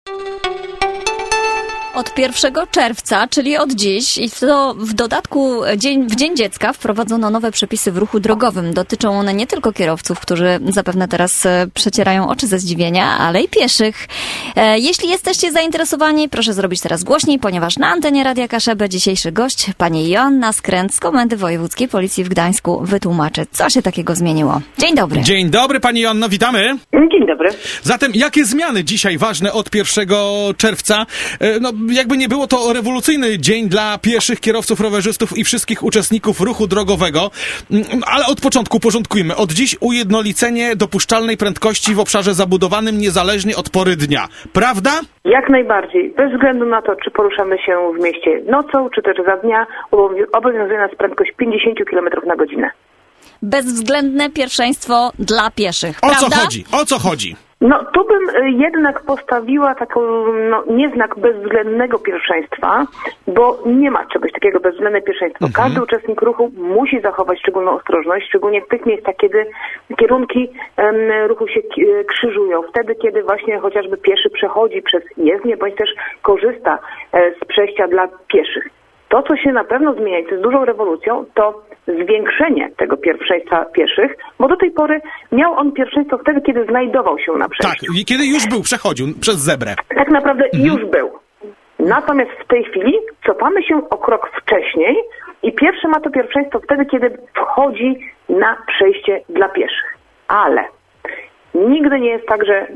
Od 1 czerwca, czyli od dziś, i to w dodatku w Dzień Dziecka wprowadzono nowe przepisy w ruchu drogowym. Dotyczą one nie tylko kierowców, którzy zapewne teraz przecierają oczy ze zdziwienia, ale i pieszych. Jeśli jesteście zainteresowani, proszę zrobić teraz głośniej, ponieważ na antenie Radia Kaszebę dzisiejszy gość, pani Joanna Skręt z Komendy Wojewódzkiej Policji w Gdańsku, wytłumaczy, co się takiego zmieniło. Dzień dobry. Dzień dobry, pani Joanno, witamy. Dzień dobry. Zatem, jakie zmiany dzisiaj ważne od 1 czerwca? Jakby nie było, to rewolucyjny dzień dla pieszych, kierowców, rowerzystów i wszystkich uczestników ruchu drogowego. Ale od początku porządkujmy. Od dziś ujednolicenie dopuszczalnej prędkości w obszarze zabudowanym niezależnie od pory dnia. Prawda? Jak najbardziej. Bez względu na to, czy poruszamy się w mieście nocą, czy też za dnia, obowiązuje nas prędkość 50 km na godzinę. Bezwzględne pierwszeństwo dla pieszych. O Prawda? co chodzi? O co chodzi? No, tu bym jednak postawiła taką, nieznak bezwzględnego pierwszeństwa, bo nie ma czegoś takiego bezwzględne pierwszeństwo. Każdy uczestnik ruchu musi zachować szczególną ostrożność, szczególnie w tych miejscach, kiedy kierunki ruchu się krzyżują. Wtedy, kiedy właśnie chociażby pieszy przechodzi przez jezdnię, bądź też korzysta z przejścia dla pieszych. To, co się na pewno zmienia i co jest dużą rewolucją, to zwiększenie tego pierwszeństwa pieszych, bo do tej pory miał on pierwszeństwo wtedy, kiedy znajdował się na przejściu. Tak, kiedy już przechodził przez zebrę. Tak naprawdę już był. Natomiast w tej chwili cofamy się o krok wcześniej i pierwszy ma to pierwszeństwo wtedy, kiedy wchodzi na przejście dla pieszych. Ale nigdy nie jest tak, że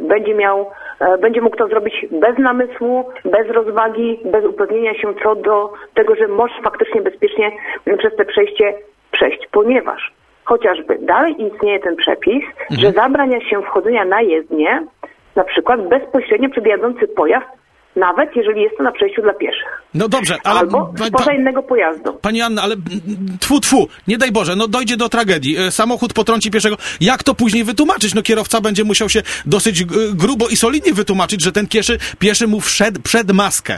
będzie mógł to zrobić bez namysłu, bez rozwagi, bez upewnienia się co do tego, że może faktycznie bezpiecznie przez te przejście przejść, ponieważ chociażby dalej istnieje ten przepis, że zabrania się wchodzenia na jezdnię, na przykład bezpośrednio przed jadący pojazd, nawet jeżeli jest to na przejściu dla pieszych. No dobrze, ale... Albo spoza innego pojazdu. Pani Anna, ale nie daj Boże, dojdzie do tragedii. Samochód potrąci pieszego. Jak to później wytłumaczyć? Kierowca będzie musiał się dosyć grubo i solidnie wytłumaczyć, że ten pieszy mu wszedł przed maskę.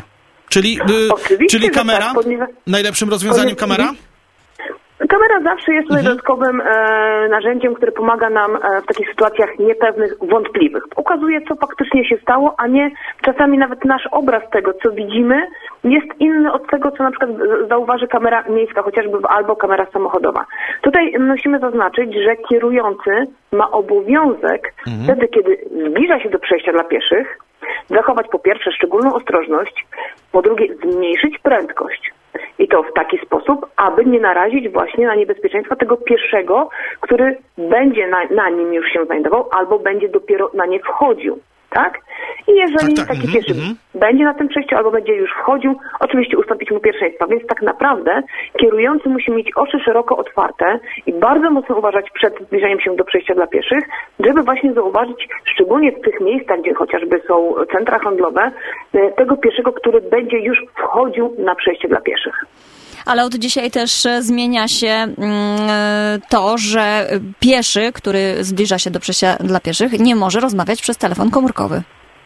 Czyli kamera? Tak, ponieważ... Najlepszym rozwiązaniem kamera? Kamera zawsze jest tutaj dodatkowym narzędziem, które pomaga nam w takich sytuacjach niepewnych, wątpliwych. Ukazuje, co faktycznie się stało, a nie czasami nawet nasz obraz tego, co widzimy, jest inny od tego, co na przykład zauważy kamera miejska, chociażby albo kamera samochodowa. Tutaj musimy zaznaczyć, że kierujący ma obowiązek wtedy, kiedy zbliża się do przejścia dla pieszych, zachować po pierwsze szczególną ostrożność, po drugie zmniejszyć prędkość. I to w taki sposób, aby nie narazić właśnie na niebezpieczeństwo tego pieszego, który będzie na nim już się znajdował, albo będzie dopiero na nie wchodził. Tak? I jeżeli taki pieszy będzie na tym przejściu, albo będzie już wchodził, oczywiście ustąpić mu pierwszeństwa. Więc tak naprawdę kierujący musi mieć oczy szeroko otwarte i bardzo mocno uważać przed zbliżaniem się do przejścia dla pieszych, żeby właśnie zauważyć, szczególnie w tych miejscach, gdzie chociażby są centra handlowe, tego pieszego, który będzie już wchodził na przejście dla pieszych. Ale od dzisiaj też zmienia się to, że pieszy, który zbliża się do przejścia dla pieszych, nie może rozmawiać przez telefon komórkowy.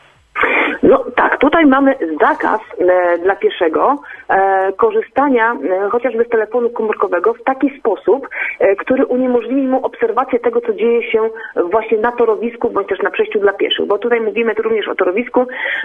No tak, tutaj mamy zakaz dla pieszego korzystania chociażby z telefonu komórkowego w taki sposób, który uniemożliwi mu obserwację tego, co dzieje się właśnie na torowisku, bądź też na przejściu dla pieszych. Bo tutaj mówimy tu również o torowisku,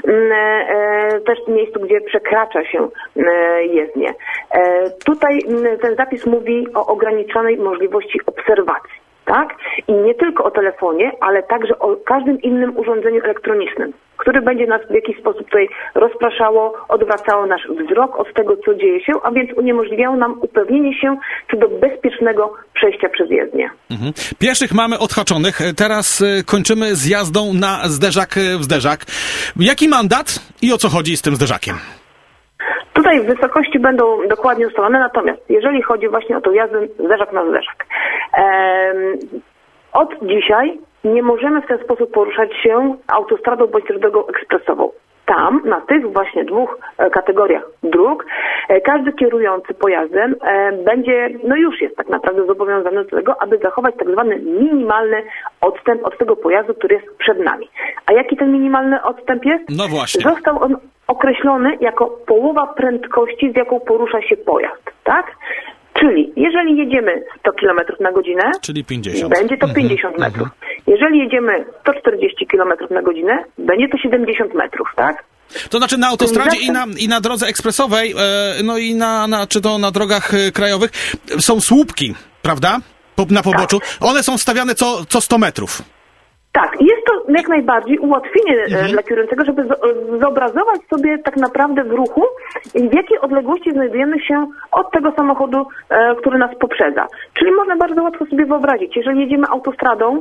też miejscu, gdzie przekracza się jezdnię. Tutaj ten zapis mówi o ograniczonej możliwości obserwacji. Tak? I nie tylko o telefonie, ale także o każdym innym urządzeniu elektronicznym, które będzie nas w jakiś sposób tutaj rozpraszało, odwracało nasz wzrok od tego, co dzieje się, a więc uniemożliwiało nam upewnienie się co do bezpiecznego przejścia przez jezdnię. Pieszych mamy odhaczonych. Teraz kończymy z jazdą na zderzak w zderzak. Jaki mandat i o co chodzi z tym zderzakiem? Tutaj wysokości będą dokładnie ustalone, natomiast jeżeli chodzi właśnie o tą jazdę zderzak na zderzak, od dzisiaj nie możemy w ten sposób poruszać się autostradą bądź też drogą ekspresową. Tam, na tych właśnie dwóch kategoriach dróg, każdy kierujący pojazdem będzie, już jest tak naprawdę zobowiązany do tego, aby zachować tak zwany minimalny odstęp od tego pojazdu, który jest przed nami. A jaki ten minimalny odstęp jest? No właśnie. Został on określony jako połowa prędkości, z jaką porusza się pojazd, tak? Czyli jeżeli jedziemy 100 km na godzinę, czyli 50. Będzie to 50 metrów. Jeżeli jedziemy 140 km na godzinę, będzie to 70 metrów, tak? To znaczy na autostradzie i na drodze ekspresowej, no i czy to na drogach krajowych są słupki, prawda? Na poboczu. Tak. One są stawiane co 100 metrów. Tak, jest to jak najbardziej ułatwienie dla kierującego, żeby zobrazować sobie tak naprawdę w ruchu, w jakiej odległości znajdujemy się od tego samochodu, który nas poprzedza. Czyli można bardzo łatwo sobie wyobrazić, jeżeli jedziemy autostradą,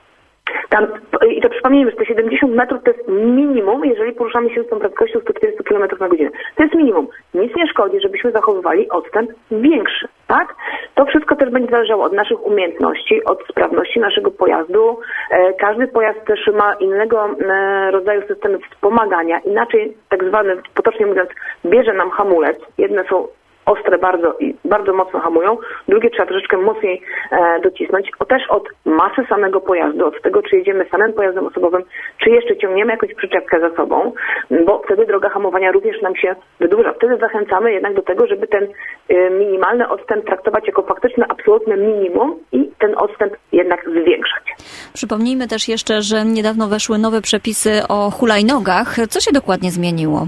tam, i to przypomnijmy, że te 70 metrów to jest minimum, jeżeli poruszamy się z tą prędkością 140 km na godzinę. To jest minimum. Nic nie szkodzi, żebyśmy zachowywali odstęp większy, tak? To wszystko też będzie zależało od naszych umiejętności, od sprawności naszego pojazdu. Każdy pojazd też ma innego rodzaju systemy wspomagania. Inaczej, tak zwany, potocznie mówiąc, bierze nam hamulec. Jedne są ostre bardzo i bardzo mocno hamują, drugie trzeba troszeczkę mocniej docisnąć. Też od masy samego pojazdu, od tego, czy jedziemy samym pojazdem osobowym, czy jeszcze ciągniemy jakąś przyczepkę za sobą, bo wtedy droga hamowania również nam się wydłuża. Wtedy zachęcamy jednak do tego, żeby ten minimalny odstęp traktować jako faktyczne, absolutne minimum i ten odstęp jednak zwiększać. Przypomnijmy też jeszcze, że niedawno weszły nowe przepisy o hulajnogach. Co się dokładnie zmieniło?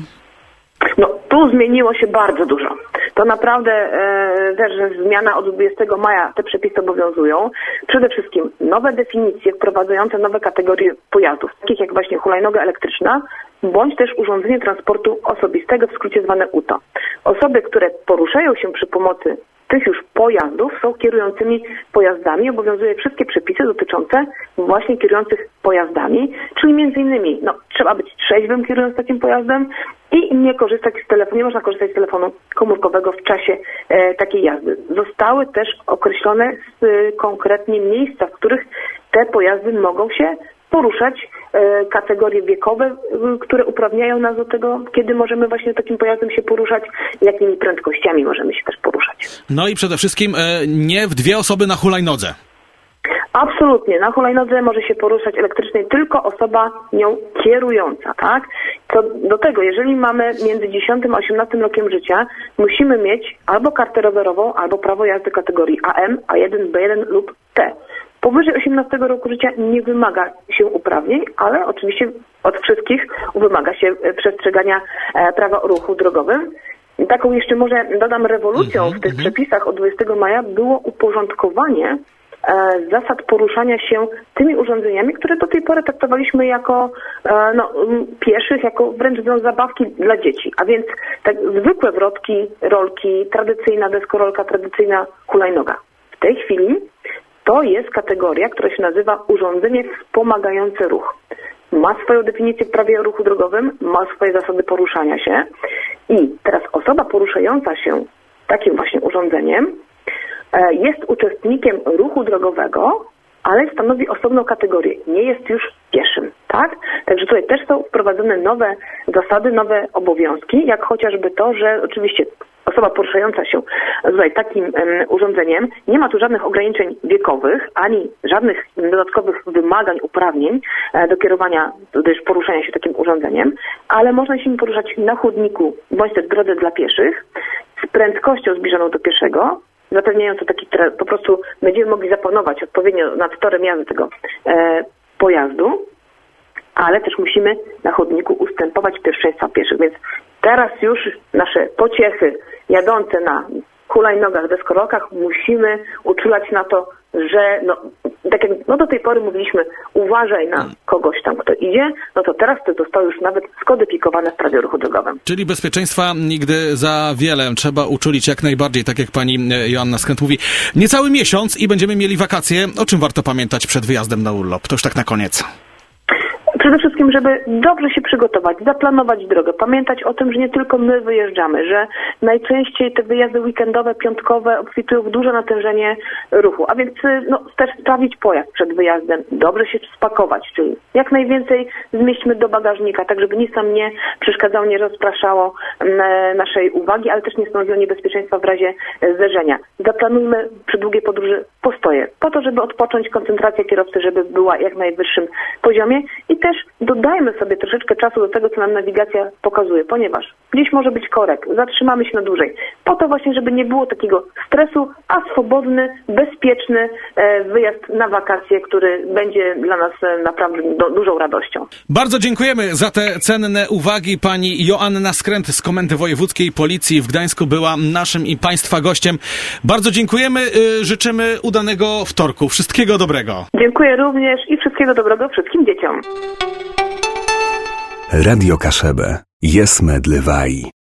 No, tu zmieniło się bardzo dużo. To naprawdę też zmiana od 20 maja te przepisy obowiązują. Przede wszystkim nowe definicje wprowadzające nowe kategorie pojazdów, takich jak właśnie hulajnoga elektryczna, bądź też urządzenie transportu osobistego, w skrócie zwane UTO. Osoby, które poruszają się przy pomocy tych już pojazdów, są kierującymi pojazdami. Obowiązuje wszystkie przepisy dotyczące właśnie kierujących pojazdami, czyli między innymi trzeba być trzeźwym kierując takim pojazdem i nie korzystać z telefonu, nie można korzystać z telefonu komórkowego w czasie takiej jazdy. Zostały też określone konkretnie miejsca, w których te pojazdy mogą się poruszać, kategorie wiekowe, które uprawniają nas do tego, kiedy możemy właśnie takim pojazdem się poruszać, jakimi prędkościami możemy się też poruszać. No i przede wszystkim nie w dwie osoby na hulajnodze. Absolutnie. Na hulajnodze może się poruszać elektrycznej tylko osoba nią kierująca, tak? Co do tego, jeżeli mamy między 10 a 18 rokiem życia, musimy mieć albo kartę rowerową, albo prawo jazdy kategorii AM, A1, B1 lub T. Powyżej 18 roku życia nie wymaga się uprawnień, ale oczywiście od wszystkich wymaga się przestrzegania prawa o ruchu drogowym. Taką jeszcze może dodam rewolucją w tych przepisach od 20 maja było uporządkowanie zasad poruszania się tymi urządzeniami, które do tej pory traktowaliśmy jako pieszych, jako wręcz zabawki dla dzieci. A więc tak zwykłe wrotki, rolki, tradycyjna deskorolka, tradycyjna hulajnoga. W tej chwili to jest kategoria, która się nazywa urządzenie wspomagające ruch. Ma swoją definicję w prawie o ruchu drogowym, ma swoje zasady poruszania się i teraz osoba poruszająca się takim właśnie urządzeniem jest uczestnikiem ruchu drogowego, ale stanowi osobną kategorię. Nie jest już pieszym, tak? Także tutaj też są wprowadzone nowe zasady, nowe obowiązki, jak chociażby to, że oczywiście osoba poruszająca się tutaj takim urządzeniem nie ma tu żadnych ograniczeń wiekowych, ani żadnych dodatkowych wymagań, uprawnień do kierowania, też poruszania się takim urządzeniem, ale można się nim poruszać na chodniku, bądź też drodze dla pieszych, z prędkością zbliżoną do pieszego, zapewniając po prostu będziemy mogli zapanować odpowiednio nad torem jazdy tego pojazdu, ale też musimy na chodniku ustępować pierwszeństwa pieszych. Więc teraz już nasze pociechy jadące na hulajnogach, deskorolkach musimy uczulać na to, że tak jak do tej pory mówiliśmy, uważaj na kogoś tam, kto idzie, to teraz to zostało już nawet skodyfikowane w prawie o ruchu drogowym. Czyli bezpieczeństwa nigdy za wiele. Trzeba uczulić jak najbardziej, tak jak pani Joanna Skręt mówi. Niecały miesiąc i będziemy mieli wakacje. O czym warto pamiętać przed wyjazdem na urlop? To już tak na koniec. Przede wszystkim, żeby dobrze się przygotować, zaplanować drogę, pamiętać o tym, że nie tylko my wyjeżdżamy, że najczęściej te wyjazdy weekendowe, piątkowe obfitują w duże natężenie ruchu, a więc też sprawdzić pojazd przed wyjazdem, dobrze się spakować, czyli jak najwięcej zmieśćmy do bagażnika, tak żeby nic nam nie przeszkadzało, nie rozpraszało naszej uwagi, ale też nie stanowiło niebezpieczeństwa w razie zderzenia. Zaplanujmy przy długiej podróży postoje, po to, żeby odpocząć, koncentracja kierowcy, żeby była jak najwyższym poziomie i też dodajmy sobie troszeczkę czasu do tego, co nam nawigacja pokazuje, ponieważ gdzieś może być korek, zatrzymamy się na dłużej. po to właśnie, żeby nie było takiego stresu, a swobodny, bezpieczny wyjazd na wakacje, który będzie dla nas naprawdę dużą radością. Bardzo dziękujemy za te cenne uwagi. Pani Joanna Skręt z Komendy Wojewódzkiej Policji w Gdańsku była naszym i Państwa gościem. Bardzo dziękujemy, życzymy udanego wtorku. Wszystkiego dobrego. Dziękuję również i wszystkiego dobrego wszystkim dzieciom. Radio Kaszebę. Jest medlewaj.